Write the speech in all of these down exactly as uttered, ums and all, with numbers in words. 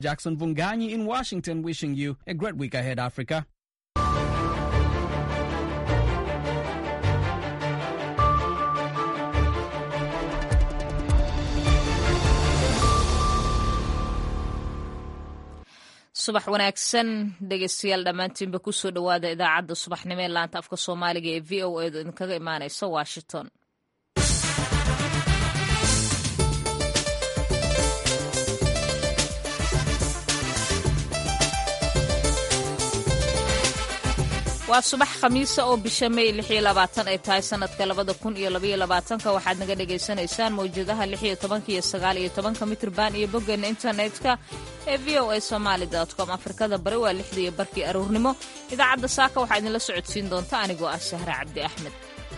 Jackson Vunganyi in Washington wishing you a great week ahead, Africa. subax wanaagsan dhegeystayaal dhammaantiinba ku soo dhowaada idaacadda subaxnimo ee laanta afka soomaaliga ee v o edu idinkaga imaanaysa washington. waa subax khamiisa oo bisha May lix iyo labaatan ay tahay sanadka labada kun iyo laba iyo labaatanka waxaad naga dhageysanaysaan mawjadaha lix iyo toban iyo sagaal iyo toban mitirban iyo boggeena internetka ee v o a somali dot com. Afrikada bari waa lixda iyo barkii aroornimo. idaacadda saaka waxaa idinla socodsiin doonta anigoo ah Shahra Cabdi Axmed.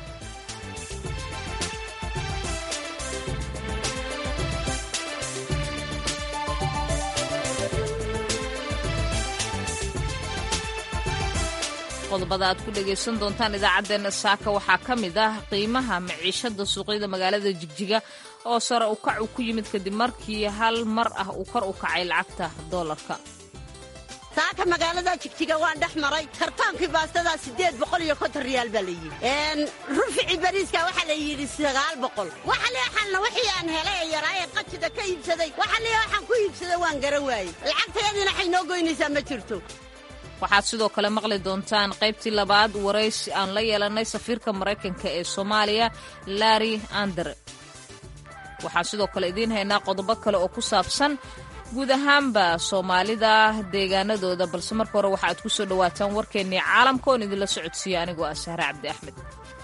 qodobada aad ku dhagaysan doontaan idaacaddeenna saaka waxaa ka mid ah qiimaha maciishada suuqyada magaalada Jigjiga oo sare u kac ku yimid kadib markii hal mar ah uu kor u kacay lacagta doolarka. saaka magaalada Jigjiga waan dhex maray kartoonkii baastada sideed boqol iyo konton riyaal baa la yidhi een rufici bariiska waxa la yidhi sagaal boqol waxa leexalna wixii aan helay yaraay qajida ka iibsaday waxa leexan ku iibsaday waan garan waayay lacagteedina waxay noo goynaysaa ma jirto. waxaad sidoo kale maqli doontaan qaybtii labaad waraysi aan la yeelanay safiirka Mareykanka ee Soomaaliya Larry Andre. waxaan sidoo kale idiin haynaa qodobo kale oo ku saabsan guud ahaanba Soomaalida deegaanadooda, balse marka hore waxaad ku soo dhawaataan warkeennii caalamka oo idinla socodsiiya anigoo ah Shahra Cabdi Axmed.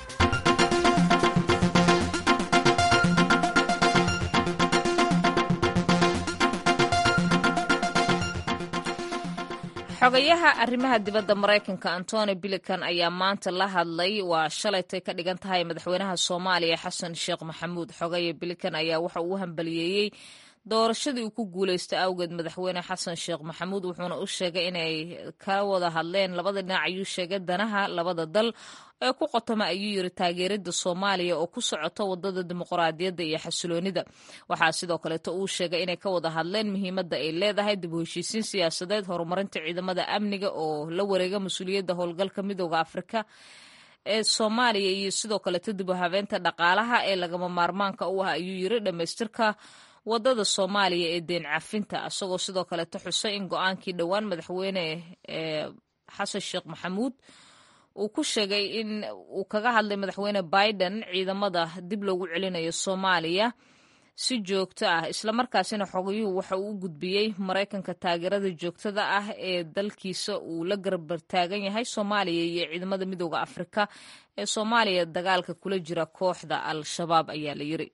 xogayaha arrimaha dibadda Mareykanka Antony Blinken ayaa maanta la hadlay waa shalaytay ka dhigan tahay madaxweynaha Soomaaliya Xasan Sheekh Maxamuud. xogaya Blinken ayaa waxa uu hambaliyeeyay doorashadii uu ku guuleystay awgeed madaxweyne Xasan Sheekh Maxamuud, wuxuuna u sheegay inay ka wada hadleen labada dhinac. ayuu sheegay danaha labada dal ee ku qotoma ayuu yiri taageerada Soomaaliya oo ku socota wadada dimuqraadiyadda iyo xasiloonida. waxaa sidoo kale uu sheegay inay ka wada hadleen muhiimadda ay leedahay dib u heshiisiin siyaasadeed, horumarinta ciidamada amniga oo la wareega mas'uuliyadda howlgalka midowga Afrika ee Soomaaliya, iyo sidoo kale dib u habeynta dhaqaalaha ee lagama maarmaanka u ah ayuu yiri dhamaystirka wadada Soomaaliya ee deen cafinta. asagoo sidoo kale xusay in go'aankii dhowaan madaxweyne Xasan Sheekh Maxamuud uu ku sheegay in uu kaga hadlay madaxweyne Biden ciidamada dib loogu celinayo Soomaaliya si joogto ah, isla markaasina xogayuhu waxa uu u gudbiyey Mareykanka taageerada joogtada ah ee dalkiisa uu la garab taagan yahay Soomaaliya iyo ciidamada midowga Afrika ee Soomaaliya dagaalka kula jira kooxda Al-Shabaab ayaa la yiri.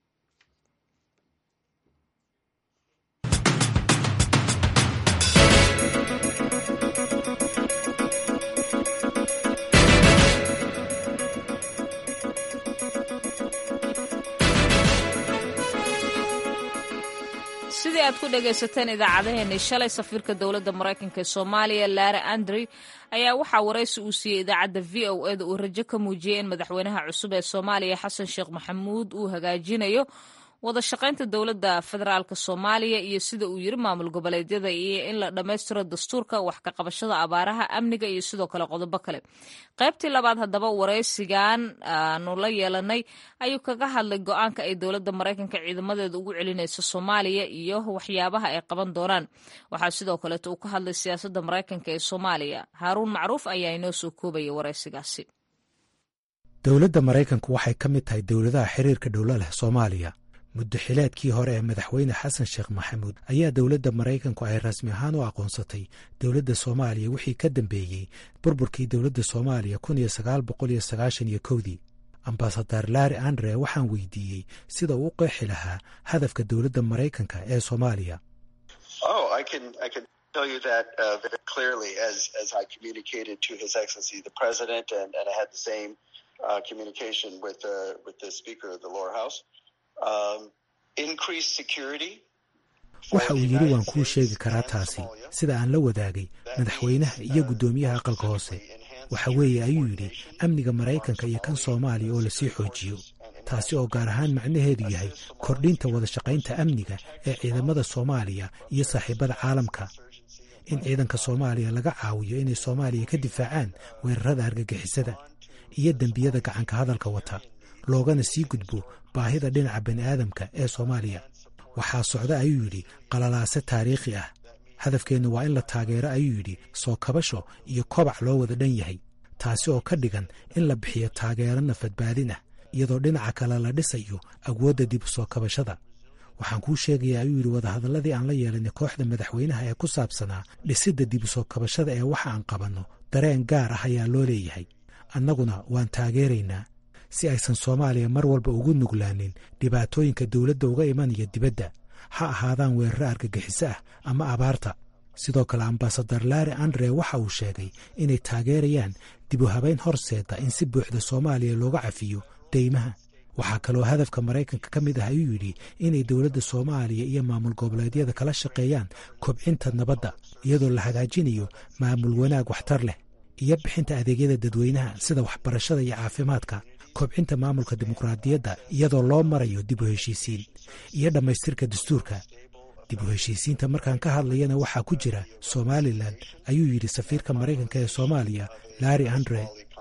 sidii aad ku dhagaysateen idaacadaheennii shalay, safiirka dowladda Mareykanka ee Soomaaliya Larry Andre ayaa waxaa waraysi uu siiyey idaacadda v o a da uu rajo ka muujiyey in madaxweynaha cusub ee Soomaaliya Xasan Sheekh Maxamuud uu hagaajinayo wada shaqaynta dowladda federaalka Soomaaliya iyo sida uu yiri maamul goboleedyada iyo in la dhameystiro dastuurka, wax ka qabashada abaaraha, amniga iyo sidoo kale qodobo kale. qaybtii labaad haddaba waraysigan aanu la yeelanay ayuu kaga hadlay go'aanka ay dowladda Mareykanka ciidamadeeda ugu celinayso Soomaaliya iyo waxyaabaha ay qaban doonaan. waxaa sidoo kale uu ka hadlay siyaasadda Mareykanka ee Soomaaliya. Haaruun Macruuf ayaa inoo soo koobaya waraysigaasi. dowladda Mareykanku waxay ka mid tahay dowladaha xiriirka dhowla leh Soomaaliya. muddo xileedkii hore ee madaxweyne Xasan Sheekh Maxamuud ayaa dowladda Mareykanku ay rasmi ahaan u aqoonsatay dowladda Soomaaliya wixii ka dambeeyey burburkii dowladda Soomaaliya kun iyo sagaal boqol iyo sagaashan iyo kowdii. ambasador Larry Andre waxaan weydiiyey sida uu u qeexi lahaa hadafka dowladda Mareykanka ee Soomaaliya. Oh, I can I can tell you that uh, very clearly as as I communicated to His Excellency the President, and, and I had the same uh, communication with uh, with the Speaker of the Lower House. Um, increased security. waxa uu yiri waan kuu sheegi karaa taasi sida aan la wadaagay madaxweynaha iyo guddoomiyaha aqalka hoose. waxa weeye ayuu yidhi amniga Mareykanka iyo kan Soomaaliya oo la sii xoojiyo. taasi oo gaar ahaan macnaheedu yahay kordhinta wada shaqaynta amniga ee ciidamada soomaaliya iyo saaxiibada caalamka, in ciidanka soomaaliya laga caawiyo inay soomaaliya ka difaacaan weerarada argagixisada iyo dembiyada gacanka hadalka wata, loogana sii gudbo baahida dhinaca bani'aadamka ee soomaaliya. waxaa socda ayuu yidhi qalalaase taariikhi ah. hadafkeennu waa in la taageero ayuu yidhi soo kabasho iyo kobac loo wada dhan yahay, taasi oo ka dhigan in la bixiyo taageero nafadbaadin ah iyadoo dhinaca kale la dhisayo awoodda dib u soo kabashada. waxaan kuu sheegayaa ayuu yidhi wadahadalladii aan la yeelanay kooxda madaxweynaha ee ku saabsanaa dhisidda dib u soo kabashada ee waxa aan qabanno dareen gaar ah ayaa loo leeyahay. annaguna waan taageeraynaa si aysan soomaaliya mar walba ugu nuglaanin dhibaatooyinka dawladda uga imanaya dibadda, ha ahaadaan weeraro argagixiso ah ama abaarta. sidoo kale ambasadar Larry Andre waxa uu sheegay inay taageerayaan dib u habayn horseeda in si buuxda soomaaliya looga cafiyo deymaha. waxaa kaloo hadafka Maraykanka ka mid ah ayuu yidhi inay dowladda Soomaaliya iyo maamul goboleedyada kala shaqeeyaan kobcinta nabadda iyadoo la hagaajinayo maamul wanaag waxtar leh iyo bixinta adeegyada dadweynaha sida waxbarashada iyo caafimaadka, kobcinta maamulka dimuqraadiyadda iyadoo loo marayo dib u heshiisiin iyo dhammaystirka dastuurka. dib u heshiisiinta markaan ka hadlayana waxaa ku jira Somaliland, ayuu yidhi safiirka Maraykanka ee Soomaaliya Larry Andre.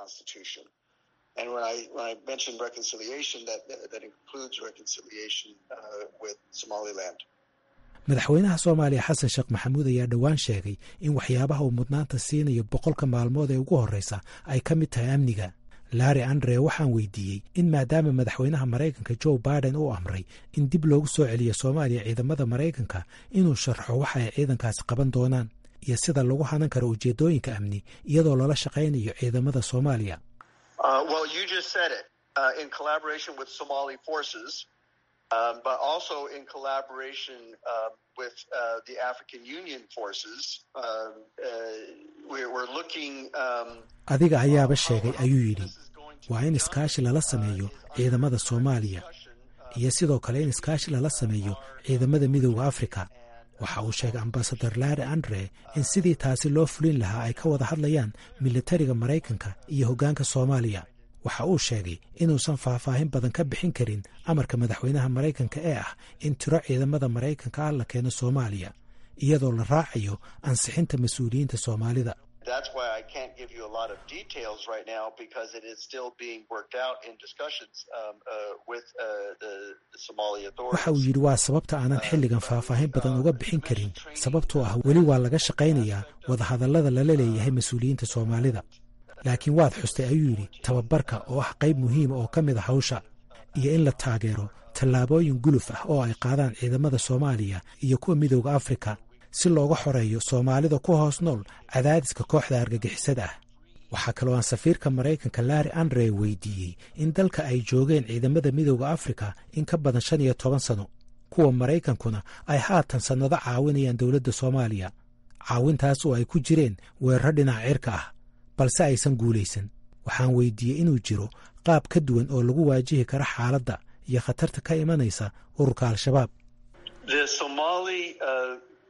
And when I, when I mentioned reconciliation, that, that includes reconciliation uh, with Somaliland. madaxweynaha Soomaaliya Xasan Sheekh Maxamuud ayaa dhowaan sheegay in waxyaabaha uu mudnaanta siinayo boqolka maalmood ee ugu horreysa ay ka mid tahay amniga. Larry Andre waxaan weydiiyey in maadaama madaxweynaha Maraykanka Joe Biden uu amray in dib loogu soo celiyo Soomaaliya ciidamada Maraykanka inuu sharxo waxa ay ciidankaasi qaban doonaan iyo sida lagu hanan karo ujeedooyinka amni iyadoo lala shaqaynayo ciidamada Soomaaliya. Uh, well, you just said it, uh, in collaboration with Somali forces, um, but also in collaboration uh, with uh, the African Union forces. Uh, uh, we're, we're looking... Um, adiga ayaaba sheegay ayuu yidhi waa in iskaashi lala sameeyo ciidamada Soomaaliya iyo sidoo kale in iskaashi lala sameeyo ciidamada midowda Afrika. waxa uu sheegay ambasadar Larry Andre in sidii taasi loo fulin lahaa ay ka wada hadlayaan militariga Maraykanka iyo hoggaanka Soomaaliya. waxa uu sheegay inuusan faahfaahin badan ka bixin karin amarka madaxweynaha Maraykanka ee ah in tiro ciidamada Maraykanka ah la keeno Soomaaliya iyadoo la raacayo ansixinta mas'uuliyiinta Soomaalida. That's why I can't give you a lot of details right now because it is still being worked out in discussions um, uh, with uh, the, the Somali authorities. waxa uu yidhi waa sababta aanan xilligan faahfaahin badan uga bixin karin, sababtoo ah weli waa laga shaqaynayaa wadahadallada lala leeyahay mas-uuliyiinta Soomaalida. laakiin waad xustay ayuu yidhi tababarka oo ah qayb muhiima oo ka mid a hawsha iyo in la taageero tallaabooyin guluf ah oo ay qaadaan ciidamada Soomaaliya iyo kuwa midowda Afrika si looga xoreeyo Soomaalida ku hoos nool cadaadiska kooxda argagixisada ah. waxaa kaloo aan safiirka Maraykanka Larry Andre weydiiyey in dalka ay joogeen ciidamada midowda Afrika in ka badan shan iyo toban sano, kuwa Maraykankuna ay haatan sannado caawinayaan dowladda Soomaaliya, caawintaas oo ay ku jireen weerar dhinaca cirka ah balse aysan guulaysan. waxaan weydiiyey inuu jiro qaab ka duwan oo lagu waajihi karo xaaladda iyo khatarta ka imanaysa ururka Al-Shabaab. The Somali uh...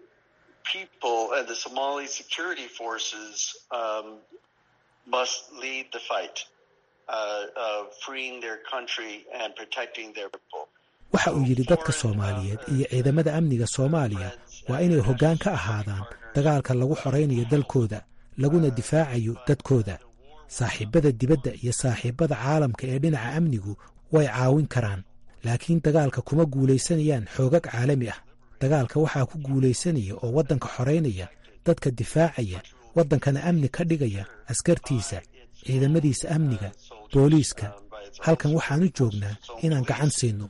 people and the Somali security forces um, must lead the fight uh, of freeing their country and protecting their people. waxa uu yidhi dadka Soomaaliyeed iyo ciidamada amniga Soomaaliya waa inay hoggaan ka ahaadaan dagaalka lagu xoreynayo dalkooda laguna difaacayo dadkooda. saaxiibada dibadda iyo saaxiibada caalamka ee dhinaca amnigu way caawin karaan, laakiin dagaalka kuma guulaysanayaan xoogag caalami ah. dagaalka waxaa ku guulaysanaya oo waddanka xoreynaya dadka difaacaya, waddankana amni ka dhigaya askartiisa, ciidamadiisa amniga, booliiska. halkan waxaan u joognaa inaan gacan siino.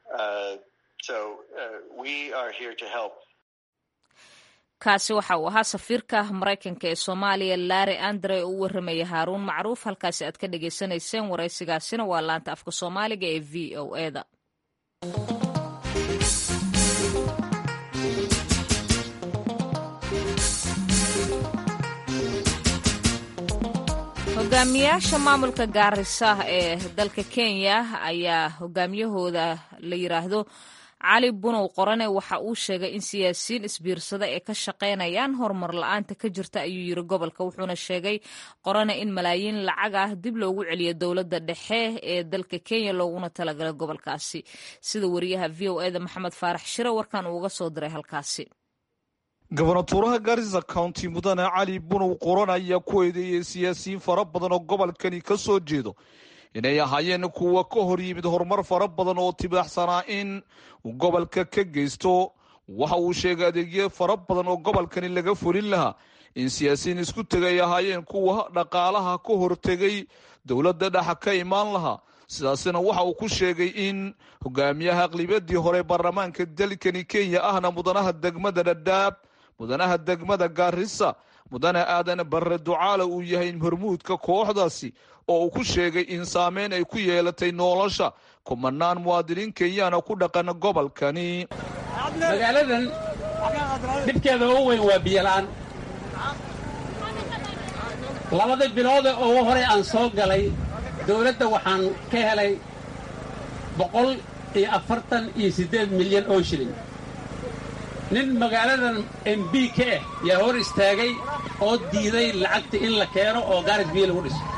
kaasi waxa uu ahaa safiirka Maraykanka ee Soomaaliya Larry Andre oo u warramaya Haaruun Macruuf. halkaasi aad ka dhegaysanayseen waraysigaasina waa laanta afka Soomaaliga ee V O A da. hogaamiyaasha maamulka Gaarisa ee dalka Kenya ayaa hogaamiyahooda la yiraahdo cali bunow qorane waxa uu sheegay in siyaasiyiin isbiirsada ee ka shaqaynayaan horumar la-aanta ka jirta ayuu yiri gobolka wuxuuna sheegay qorane in malaayiin lacag ah dib loogu celiyo dowladda dhexe ee dalka kenya looguna talagalay gobolkaasi sida wariyaha v o eda maxamed faarax shire warkan uuga soo diray halkaasi. gobonatuuraha Garissa County mudane cali bunow qorane ayaa ku eedeeyay siyaasiyiin fara badan oo gobolkani ka soo jeedo inay ahaayeen kuwa ka hor yimid horumar fara badan oo tibaaxsanaa in uu gobolka ka geysto. waxa uu sheegay adeegyo fara badan oo gobolkani laga fulin lahaa in siyaasiyiin isku tegay ahaayeen kuwa dhaqaalaha ka hortegay dowladda dhexe ka imaan lahaa. sidaasina waxa uu ku sheegay in hogaamiyaha aqlibiyadii hore baarlamaanka dalkani Kenya ahna mudanaha degmada Dadaab mudanaha degmada Garissa mudane aadan barre ducaale uu yahay hormuudka kooxdaasi oo uu ku sheegay in saameyn ay ku yeelatay nolosha kumanaan muwaadiniin Kenyaana ku dhaqan gobolkani. magaaladan dhibkeeda ugu weyn waa biyo la'aan. labada bilood oo hore aan soo galay dowladda waxaan ka helay boqol iyo afartan iyo siddeed milyan oo shilin. nin magaaladan M B ka ah yaa hor istaagay oo diiday lacagta in la keeno oo gaaris biyo lagu dhiso.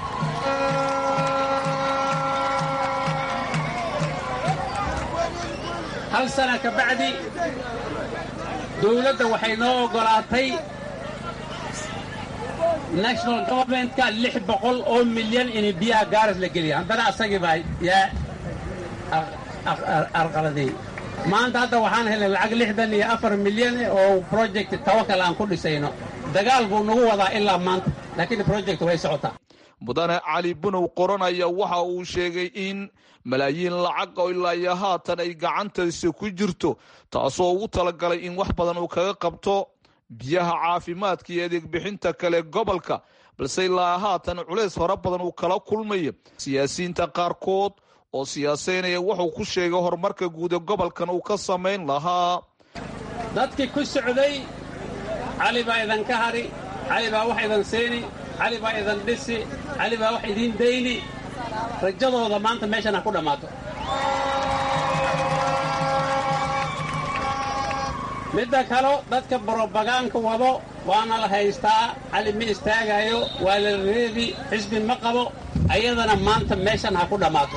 hal sana ka bacdi dowladda waxay noo ogolaatay national governmentka lix boqol oo milyan in biyaha gaaris la geliya haddana asagii baa yaa arqaladay. maanta hadda waxaan helnay lacag lixdan iyo afar milyan oo project tawakal aan ku dhisayno. dagaal buu nagu wadaa ilaa maanta laakiin project way socotaa. mudane cali bunow qorane ayaa waxa uu sheegay in malaayiin lacag oo ilaa iyo haatan ay gacantiisa ku jirto taasoo ugu talagalay in wax badan uu kaga qabto biyaha caafimaadka iyo adeeg bixinta kale gobolka balse ilaa haatan culays fara badan uu kala kulmayo siyaasiyiinta qaarkood oo siyaasaynaya wuxuu ku sheegay horumarka guud ee gobolkan uu ka samayn lahaa. dadkii ku socday cali baa idan ka hari cali baa wax idan seeni cali baa idan dhisi cali baa wax idin dayni rajadooda maanta meeshan ha ku dhammaato. midda kalo dadka brobagaanka wado waana la haystaa cali ma istaagayo waa la reebi xisbi ma qabo ayadana maanta meeshan ha ku dhammaato.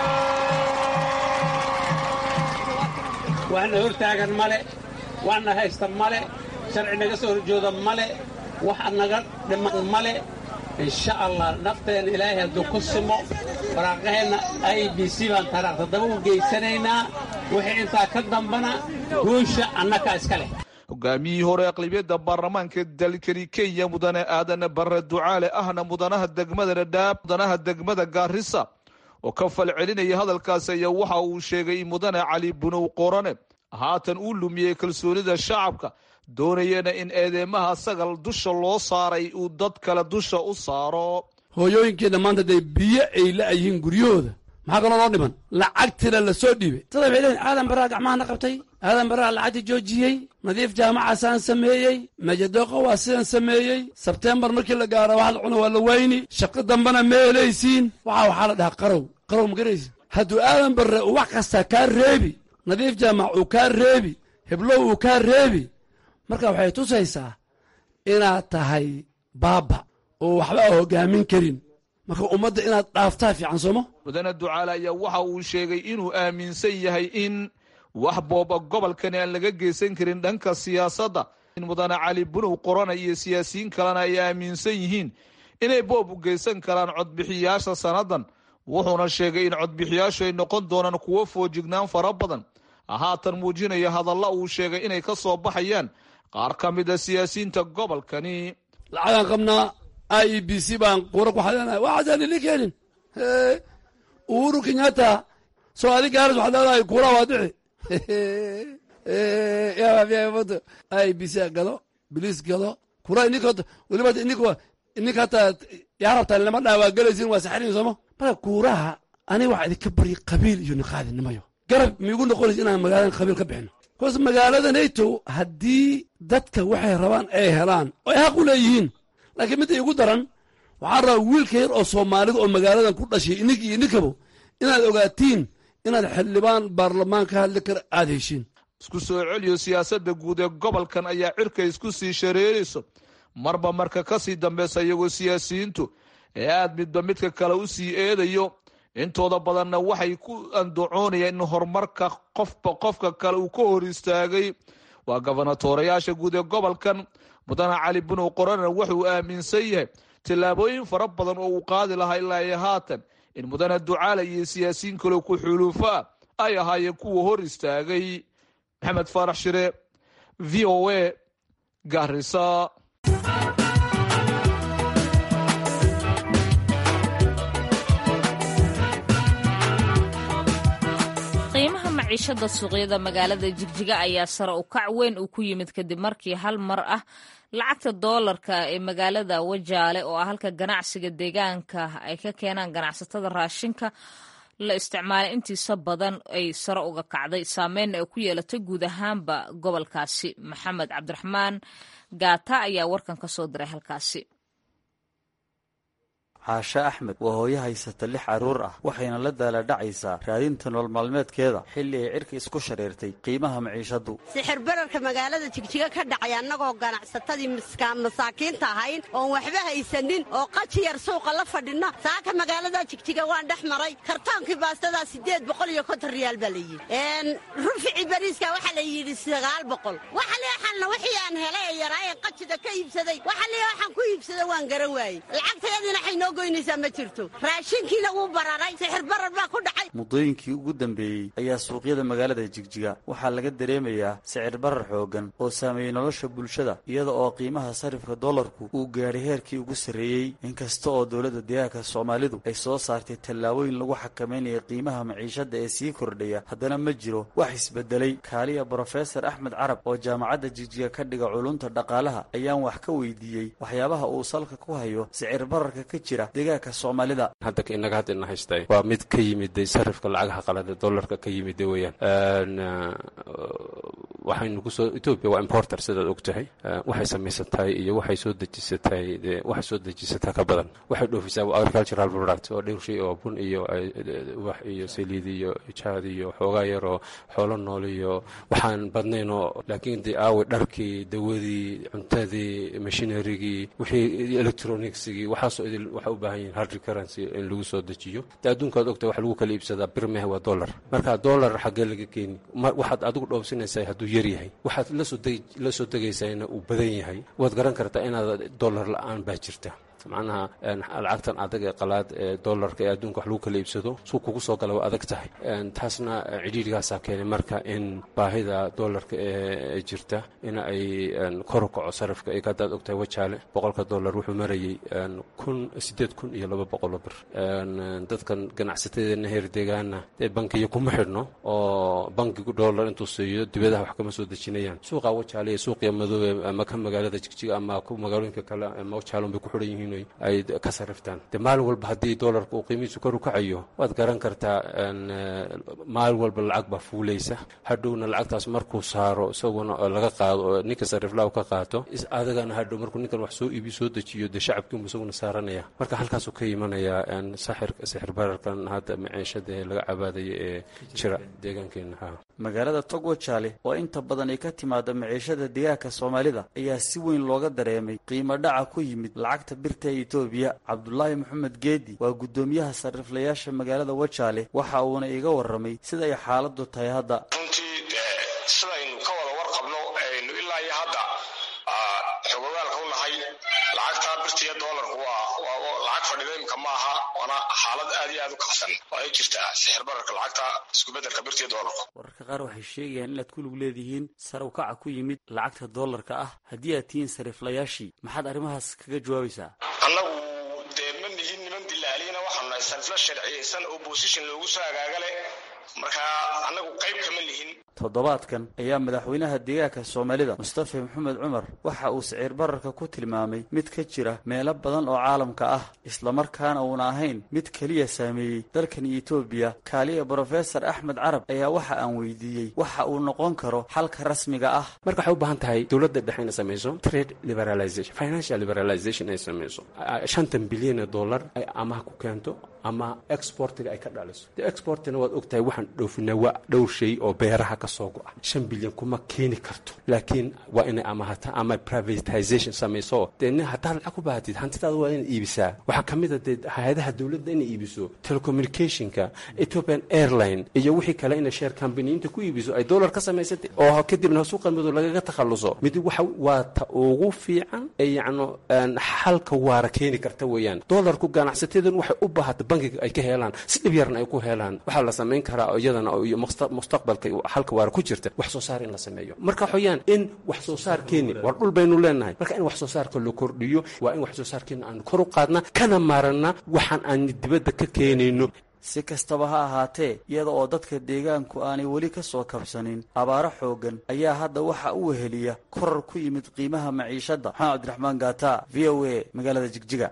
waxna hortaagan male waxna haysta male sharci naga soo horjooda male wax naga dhiman male. insha allah nafteena ilaahay hadduu ku simo waraaqaheenna I B C baan taariikh todoba u geysanaynaa wixii intaa ka dambana guusha annaka iska leh. hogaamiyihii hore aqlibiyadda baarlamaanka dalkani Kenya mudane aadan barre ducaale ahna mudanaha degmada Dadaab mudanaha degmada Garissa oo ka falcelinaya hadalkaas ayaa waxa uu sheegay in mudane cali bunow qorane haatan uu lumiyey kalsoonida shacabka doonayana in eedeymaha sagal dusha loo saaray uu dad kale dusha u saaro. hooyooyinkeena maanta day biyo ay la'yihiin guryahooda maxaa kaloo loo dhiman lacagtina la soo dhiibay. sada waxay leeyihin aadan baraa gacmahana qabtay aadan baraa lacagta joojiyey nadiif jaamacaasaan sameeyey majadooqa waa sidan sameeyey sebtembar markii la gaaro wax la cuno waa la wayni shaqo dambana ma helaysiin waxaa waxaa la dhahaa qarow qarow ma garaysi. hadduu aadan barre uu wax kastaa kaa reebi nadiif jaamac uu kaa reebi heblow uu kaa reebi marka waxay tusaysaa inaad tahay baaba oo waxba a hogaamin karin marka ummadda inaad dhaaftaa fiican somo. mudane ducaale ayaa waxa uu sheegay inuu aaminsan yahay in wax booba gobolkani aan laga geysan karin dhanka siyaasadda. in mudane cali bunow qorane iyo siyaasiyiin kalena ay aaminsan yihiin inay boob u geysan karaan codbixiyaasha sannadan wuxuuna sheegay in codbixiyaashu ay noqon doonaan kuwo foojignaan fara badan haatan muujinaya hadalla uu sheegay inay ka soo baxayaan qaar ka mid a siyaasiyiinta gobolkani. lacagaan qabnaa I B C baan qura ku xadanahay waxaasaan ili keenin uhuru kenyatta soo adig gaaris waxaad leedahay kura waa dhici I B C gado biliis gado kura ininka weliba ininka ininka hataa yaa rabtaan lama dhaa waa gelaysin waa saxrin sooma. marka kuuraha aniga waxaa idinka barya qabiil iyo niqaadinimayo garab miigu noqonaysa inaan magaaladan qabiil ka bixino bas magaalada nato haddii dadka waxay rabaan ay helaan oo ay xaq u leeyihiin laakiin midda igu daran waxaan rabaa wiilka yar oo soomaalida oo magaaladan ku dhashay ininka iyo ninkabo inaad ogaatiin inaad xildhibaan baarlamaan ka hadli kara aad heshiin. isku soo celiyo siyaasadda guud ee gobolkan ayaa cirka isku sii shareerayso marba marka ka sii dambeysa iyagoo siyaasiyiintu ee aad midba midka kale u sii eedayo intooda badanna waxay ku andacoonayaan in horumarka qofba qofka kale uu ka hor istaagay. waa gobonatoorayaasha guud ee gobolkan mudane cali bunow qorana wuxuu aaminsan yahay tillaabooyin fara badan oo uu qaadi lahaa ilaa iyo haatan in mudane ducaale iyo siyaasiyiin kale ku xuluufo ah ay ahaayeen kuwa hor istaagay. maxamed faarax shire, v o a, Garissa. qiimaha maciishada suuqyada magaalada Jigjiga ayaa sare u kac weyn uu ku yimid kadib markii hal mar ah lacagta doolarka ee magaalada Wajaale oo ah halka ganacsiga deegaanka ay ka keenaan ganacsatada raashinka la isticmaalay intiisa badan ay sare uga kacday, saameynna ay ku yeelatay guud ahaanba gobolkaasi. maxamed cabdiraxmaan gaata ayaa warkan ka soo diray halkaasi. caashe axmed waa hooyo haysata lix carruur ah waxayna la daala dhacaysaa raadinta nolol maalmeedkeeda xilli ay cirka isku shareertay qiimaha maciishadu. sixir bararka magaalada Jigjiga ka dhacay annagoo ganacsatadii masaakiinta ahayn oon waxba haysanin oo qaji yar suuqa la fadhina saaka magaalada Jigjiga waan dhex maray kartoonkii baastada siddeed boqol iyo konton riyaal baa la yidhi een rufici bariiska waxa la yidhi sagaal boqol waxa leexalna wixii aan helay yaraayeen qajida ka iibsaday waxa leeyahay waxaan ku iibsaday waan garan waayey lacagtayadina xayno goynaysa ma jirto raashinkiina wuu bararay sixir barar baa ku dhacay. muddooyinkii ugu dambeeyey ayaa suuqyada magaalada Jigjiga waxaa laga dareemayaa sicir barar xoogan oo saameeyay nolosha bulshada iyada oo qiimaha sarifka doolarku uu gaadhay heerkii ugu sarreeyey. inkasta oo dowladda deegaanka Soomaalidu ay soo saartay tallaabooyin lagu xakameynaya qiimaha maciishada ee sii kordhaya haddana ma jiro wax isbedelay. kaaliya Professor Axmed Carab oo jaamacadda Jigjiga ka dhiga culunta dhaqaalaha ayaan wax ka weydiiyey waxyaabaha uu salka ku hayo sicir bararka ka jira deegaanka Soomaalida. hadda inaga hadda ina haystay waa mid ka yimid sarifka lacagaha qalada doolarka ka yimid weeyaan. waxaynu ku soo Ethiopia waa importer sidaad ogtahay waxay samaysatay iyo waxay soo dejisatay waxay soo dejisatay ka badan waxay dhoofisaa agricultural product oo dhowr shay oo bun iyo wax iyo saliid iyo jaad iyo xoogaa yar oo xoolo nool iyo waxaan badnayno laakiin dee aawe dharkii dawadii cuntadii machinery-gii wixii electronics-gii waxaasoo idil waxa u baahan yihiin hard currency in lagu soo dejiyo. dee adduunkaad ogtahay wax lagu kala iibsadaa birmeh waa dollar marka dollar xaggee laga keeni waxaad adigu dhoofsinaysaa hadduu yar yahay waxaad la soo degaysayna uu badan yahay waad garan kartaa inaad dollar la-aan baa jirta. macnaha lacagtan adag ee qalaad ee doolarka ee adduunka wax lagu kala iibsado suuq kugu soo gala waa adag tahay. taasna cidhiidhigaasaa keenay marka in baahida doolarka ee jirta in ay kor u kaco sarifka ay haddaad ogtahay Wajaale boqolka doolar wuxuu marayay kun siddeed kun iyo laba boqol oo bir. dadkan ganacsatada heer deegaana ee bankiga kuma xidhno oo bankigu doolar intuu siiyo dibadaha wax kama soo dejinayaan. suuqa Wajaale iyo suuqa madoobe ama ka magaalada Jigjiga ama ku magaalooyinka kale ama Wajaale bay ku xidhan yihiin ay ka sariftaan. de maalin walba haddii doolarka uu qiimihiisu kor u kacayo waad garan kartaa maalin walba lacag baa fuulaysa hadhowna lacagtaas markuu saaro isaguna laga qaado oo ninka sariflaa ka qaato adagana hadhow markuu ninkan wax soo iibi soo dejiyo dee shacabkiimu isaguna saaranaya marka halkaasuu ka imanaya sixir bararkan hadda maciishada ee laga cabaadaya ee jira deegaankeena. magaalada Tog Wajaale oo inta badan ay ka timaada maciishada deegaanka Soomaalida ayaa si weyn looga dareemay qiimo dhaca ku yimid lacagta birta Ethiopia. Cabdullaahi Maxamed Geedi waa gudoomiyaha sariflayaasha magaalada Wajaale waxa uuna iga waramay sida ay xaaladdu tahay hadda. runtii sidaynu ka wada warqabno aynu ilaa iyo hadda xogogaalka u nahay lacagta birta iyo doolarku waa lacag fadhida imka maaha waana xaalad aad iyo aad u kacsan oo ay jirtaa sixir bararka lacagta isku beddelka birta iyo doolarku. wararka qaar waxay sheegayaan inaad ku lug leedihiin sare u kaca ku yimid lacagta doolarka ah haddii aad tihiin sariflayaashii maxaad arrimahaas kaga jawaabaysaa? annagu dee ma nihin niman dilaaliyana waxaanu nahay sarifla sharciyeysan oo position loogu soo agaagale marka annagu qayb kama lihin. toddobaadkan ayaa madaxweynaha deegaanka Soomaalida Mustafa Maxamed Cumar waxa uu sicir bararka ku tilmaamay mid ka jira meelo badan oo caalamka ah isla markaana uuna ahayn mid kaliya saameeyay dalkan Ethiopia. kaaliya Professor Axmed Carab ayaa waxa aan weydiiyey waxa uu noqon karo xalka rasmiga ah. marka waxay u baahan tahay dawladda dhexe inay samayso trade liberalization financial liberalization ay samayso shantan bilyan oo dollar ay amaah ku keento ama exportiga ay ka dhaliso de exportina waad ogtahay waxaan dhoofinaa waa dhowr shay oo beeraha ka soo go'a shan bilyan kuma keeni karto laakiin waa inay amahata ama privatization samayso dee nin haddaad lacag ku baahatid hantidaada waa inay iibisaa waxaa ka mid a dee hay-adaha dowladda inay iibiso telecommunicationka ethiopian airline iyo wixii kale inay share company-inta ku iibiso ay dollar ka samaysatay oo kadibna suuqa madow lagaga takhalluso mid waxa waa ta ugu fiican ee yacno xalka waara keeni karta weeyaan dollarku ganacsateedun waxay u baahata bankiga ay ka helaan si dhib yarna ay ku helaan waxaa la samayn karaa iyadana iyo mustaqbalka xalka waara ku jirta wax soo saar in la sameeyo marka waxayaan in wax soo saar keeni war dhul baynu leenahay marka in wax soo saarka la kordhiyo waa in wax soo saarkeena aan kor u qaadna kana maarana waxaan aan dibadda ka keenayno si kastaba ha ahaatee iyada oo dadka deegaanku aanay weli ka soo kabsanin abaaro xooggan ayaa hadda waxa u weheliya korar ku yimid qiimaha maciishadda maxamed cabdiraxmaan gaata v o a magaalada jigjiga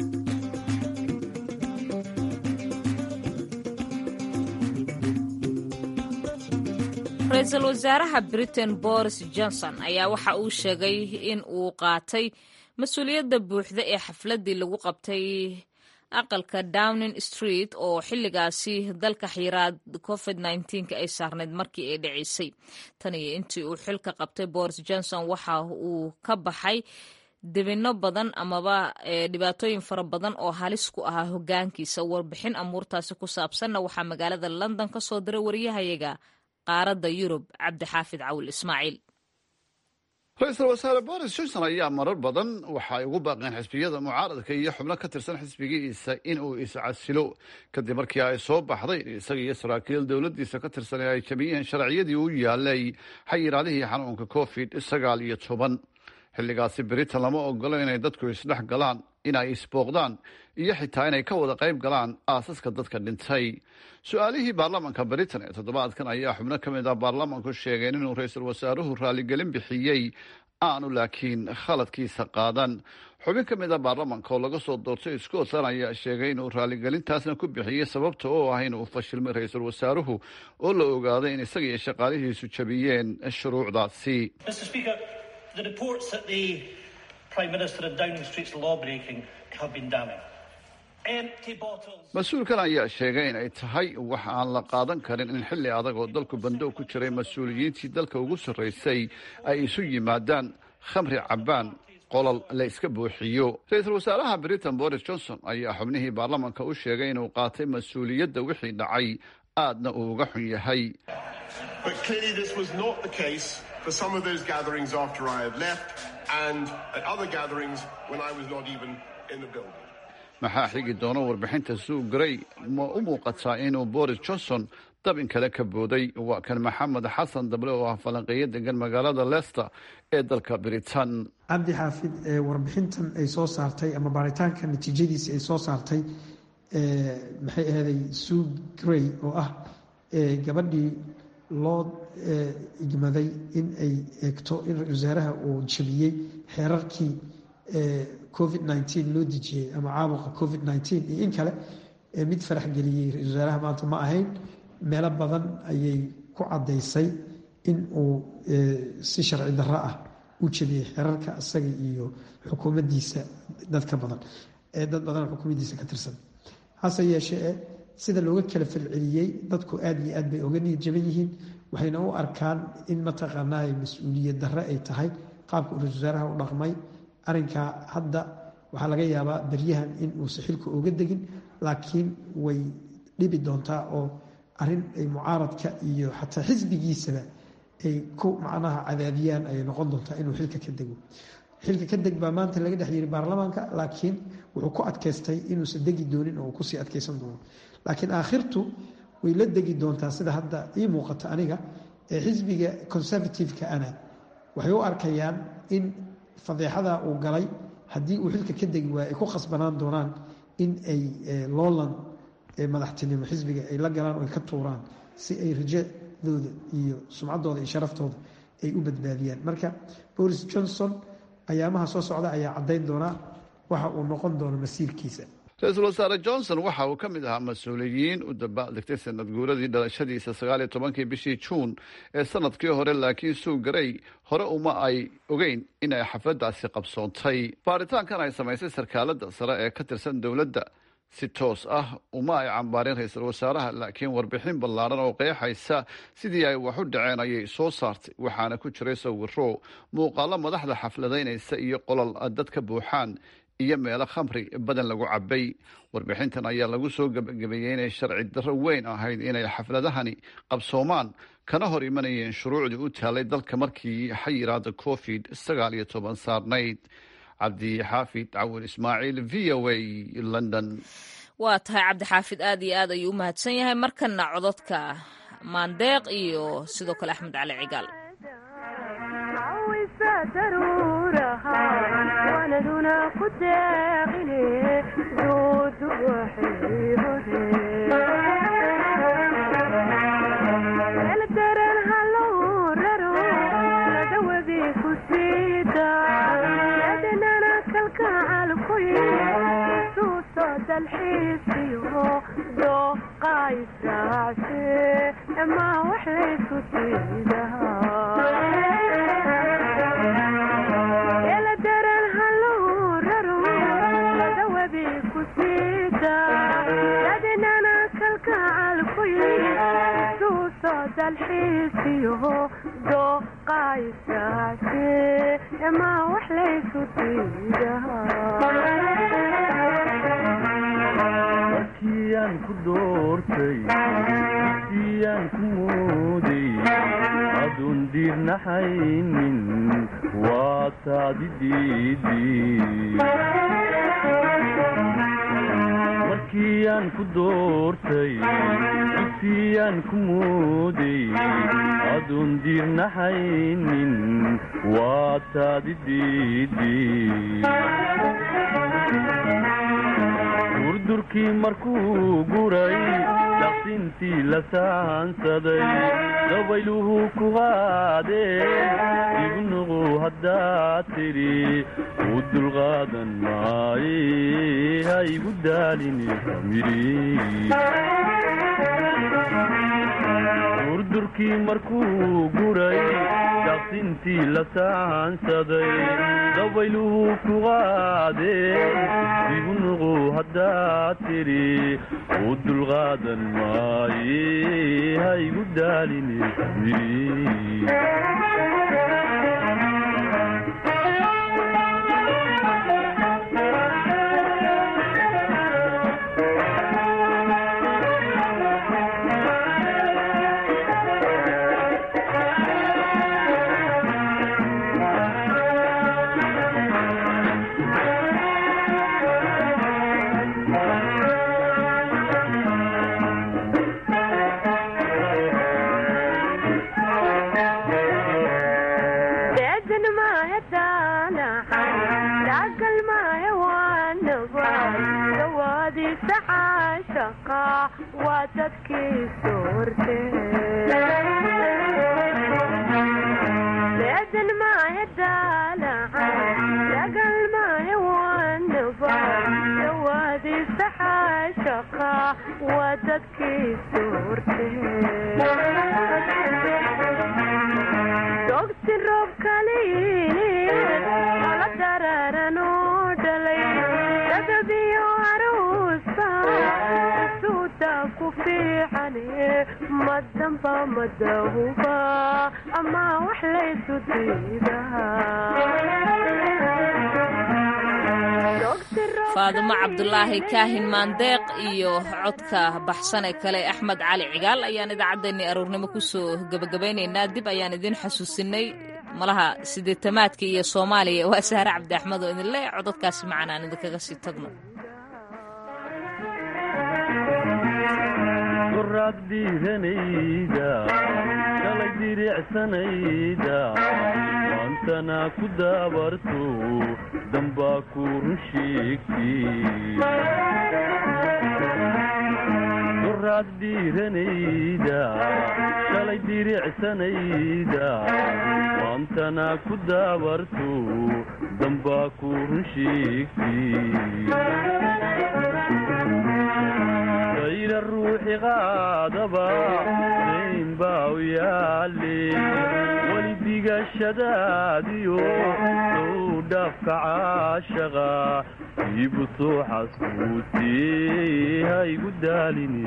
ra-iisul wasaaraha britain boris johnson ayaa waxa uu sheegay in uu qaatay mas-uuliyadda buuxda ee xafladdii lagu qabtay aqalka downing street oo xilligaasi dalka xiiraad covid nneteen-ka ay saarnayd markii ay dhicisay tan iyo intii uu xilka qabtay boris johnson waxa uu ka baxay dibinno badan amaba dhibaatooyin fara badan oo halis ku ahaa hoggaankiisa warbixin amuurtaasi ku saabsanna waxaa magaalada london ka soo diray wariyahayaga qaaradda yurub cabdixaafid cawil ismaaciil ra-iisul wasaare boris johnson ayaa marar badan waxa ay ugu baaqeen xisbiyada mucaaradka iyo xubno ka tirsan xisbigiisa in uu iscasilo kadib markii ay soo baxday isaga iyo saraakiil dowladdiisa ka tirsan ee ay jabiyeen sharciyadii u yaalay xayiraadihii xanuunka covid sagaal iyo toban xilligaasi britain lama ogolo inay dadku isdhex galaan inay isbooqdaan iyo xitaa inay ka wada qayb galaan aasaska dadka dhintay su-aalihii baarlamaanka britain ee toddobaadkan ayaa xubno ka mid ah baarlamaanku sheegeen inuu ra-iisul wasaaruhu raaligelin bixiyey aanu laakiin khaladkiisa qaadan xubin ka mid ah baarlamaanka oo laga soo doortay scotland ayaa sheegay inuu raaligelintaasna ku bixiyey sababta oo ah inuu fashilmay ra-iisul wasaaruhu oo la ogaaday in isaga iyo shaqaalihiisu jabiyeen shuruucdaasi mas-uulkan ayaa sheegay in ay tahay wax aan la qaadan karin in xilli adag oo dalku bandow ku jiray mas-uuliyiintii dalka ugu sarraysay ay isu yimaadaan khamri cabbaan qolol la iska buuxiyo ra-iisul wasaaraha britain boris johnson ayaa xubnihii baarlamaanka u sheegay inuu qaatay mas-uuliyadda wixii dhacay aadna uu uga xun yahay maxaa xigi doona warbixinta sue gray ma u muuqataa inuu boris johnson dabin kale ka booday waa kan maxamed xasan dable oo ah falanqeeyo degan magaalada leicester ee dalka britain cabdi xaafid warbixintan ay soo saartay ama baaritaanka natiijadiisa ay soo saartay maxay ahaday sue gray oo ah gabadhii loo igmaday in ay eegto in ra-isul wasaaraha uu jabiyey xeerarkii covid nneteen loo dejiyey ama caabuqa covid nneteen iyo in kale mid farax geliyey ra-isul wasaaraha maanta ma ahayn meelo badan ayay ku caddaysay in uu si sharci darro ah u jabiyey xeerarka isaga iyo xukuumaddiisa dadka badan ee dad badan xukuumaddiisa ka tirsan hase yeeshee sida looga kala falceliyey dadku aad iyo aad bay oga niyad jaban yihiin waxayna u arkaan in mataqaanaa mas-uuliyad darre ay tahay qaabka uu ra-isul wasaaraha u dhaqmay arrinkaa hadda waxaa laga yaabaa beryahan in uusa xilka oga degin laakiin way dhibi doontaa oo arrin ay mucaaradka iyo xataa xisbigiisaba ay ku macnaha cadaadiyaan ayay noqon doontaa inuu xilka ka dego xilka ka deg baa maanta laga dhex yiri baarlamaanka laakiin wuxuu ku adkaystay inuusan degi doonin oo uu kusii adkaysan doono laakiin aakhirtu way la degi doontaa sida hadda ii muuqata aniga ee xisbiga conservative-ka ana waxay u arkayaan in fadeexada uu galay haddii uu xilka ka degi waayo ay ku khasbanaan doonaan in ay loolan madaxtinimo xisbiga ay la galaan oo ay ka tuuraan si ay rajadooda iyo sumcaddooda iyo sharaftooda ay u badbaadiyaan marka boris johnson ayaamaha soo socda ayaa caddayn doonaa waxa uu noqon doono masiirkiisa ra-iisul wasaare johnson waxa uu ka mid ahaa mas-uuliyiin u dabaaldegtay sanad guuradii dhalashadiisa sagaal iyo tobankii bishii juun ee sanadkii hore laakiin sue gray hore uma ay ogeyn in ay xafladdaasi qabsoontay baaritaankan ay samaysay sarkaaladda sare ee ka tirsan dowladda si toos ah uma ay cambaareen ra-iisul wasaaraha, laakiin warbixin ballaaran oo qeexaysa sidii ay wax u dhaceen ayay soo saartay, waxaana ku jiray sawiro, muuqaalo madaxda xafladaynaysa iyo qolol dadka buuxaan iyo meelo khamri badan lagu cabay. warbixintan ayaa lagu soo gebagabeeyey inay sharci darro weyn ahayd inay xafladahani qabsoomaan, kana hor imanayeen shuruucdii u taalay dalka markii xayiraada covid sagaal iyo toban saarnayd. cabdi xaafid cawil ismaaciil, v o a london. waa tahay cabdi xaafid, aad iyo aad ayuu u mahadsan yahay. markana cododka maandeeq iyo sidoo kale axmed cali cigaal. markiiaan ku doortay markiiaan ku mooday aduun diirnaxaynin waa taadi diidii markiiaan ku doortay markiiaan ku mooday aduun diirnaxaynin waa taadi diidii durdurkii markuu guray daqsintii la saansaday dabayluhu ku qaadeen ibnuqu haddaad tidhi u dulqaadan maaye ha igu daalini famiri durdurkii markuu guray daqsintii la saansaday dabayluhu ku qaadeen ibnuqu haddaad tidhi u dulqaadan maaye ha igu daalini famiri faadumo cabdulaahi kaahin maandeeq iyo codka baxsane kale axmed cali cigaal ayaan idaacaddeenii aroornimo kusoo gebagabaynaynaa. dib ayaan idin xasuusinay malaha sideetamaadka iyo soomaaliya. waa sahre cabdi axmed oo idinle cododkaasi macaan aan idinkaga sii tagno. qoraad dhiiranayda kalay diricsanayda maantana ku daabarto dambaa ku run sheegtay qoraad dhiiranayda kalay diricsanayda maantana ku daabarto dambaa ku run sheegtay ayra ruuxi qaadaba dayn baa u yaale weli digashadaadiyo dhafka caashaqa ibu soo xasuusiyey haygu daalini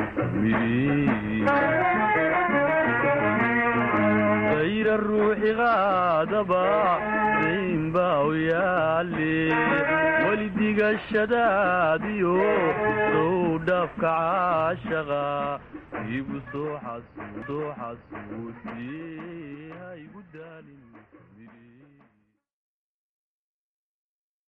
ayra ruuxi qaadaba daynbaa u yaale weli digashadaadiyo sow dhafka caashaqa ibu soo xasuusiyey haygu daalini